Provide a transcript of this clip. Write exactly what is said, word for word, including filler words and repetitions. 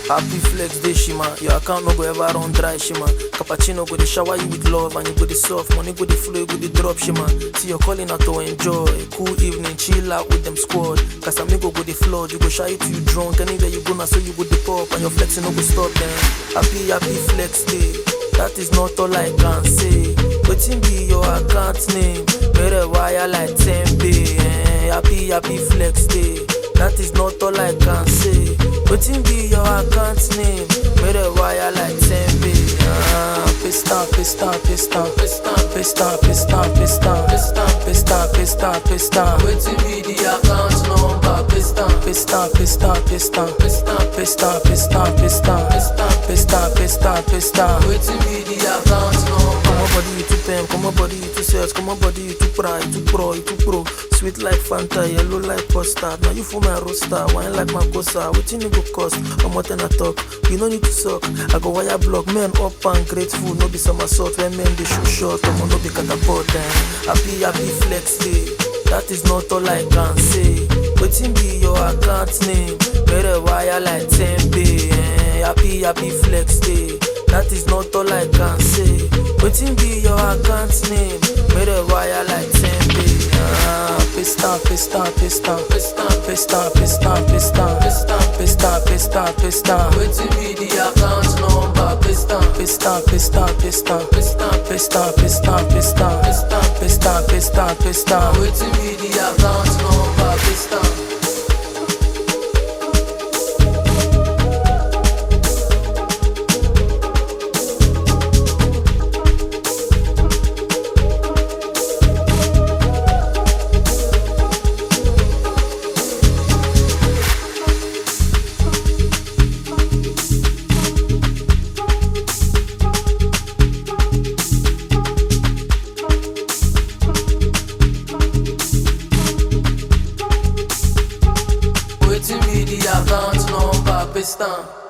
Happy flex dey shima, your account no go ever run dry shima. Cappuccino go dey shower you with love and you go dey soft, money go dey flow, you go dey drop shima. See you're calling out to enjoy, cool evening, chill out with them squad. Casamigo go dey flood, you go shy it you drunk, anywhere you go now so you go dey pop and your flexing no go stop them. Happy happy flex day, that is not all I can say. Wetin be your account name? Mere wire like Tempe. Eh, happy happy flex day, that is not all I can say. Wetin be your account name? Mere wire like Tempe. Ah, pista, pista, pista, pista, pista, pista, pista, pista, pista, pista, pista. Wetin be the account number? Pista, pista, pista, pista, pista, pista, pista, pista, pista, pista, pista, pista. Wetin be the account number? Come on body, you too pen, come on body, you too sales, come on body, you too pride, you too pro, you too pro. Sweet like Fanta, yellow like custard. Now you for my roaster, wine like my cosa. Wetin you go cost? I'm what I talk. You no need to suck. I go wire block, men up and grateful. No be somersault when men they shoot short. I'm no be catapult. Eh. Happy happy flex day, that is not all I can say. Wetin be your account name? Mere wire like Tempe. Eh. Happy happy flex day, that is not all I can say. Wetin be your account name? Mere wire like Tempe. Ah, pista, pista, pista, pista, pista, pista, pista, pista, pista, pista, pista. Wetin be the account number? Pista, pista, pista, pista, pista, pista, pista, pista, pista, pista, pista, pista. Wetin be the account number? Pista. Wetin be the account number? Pista.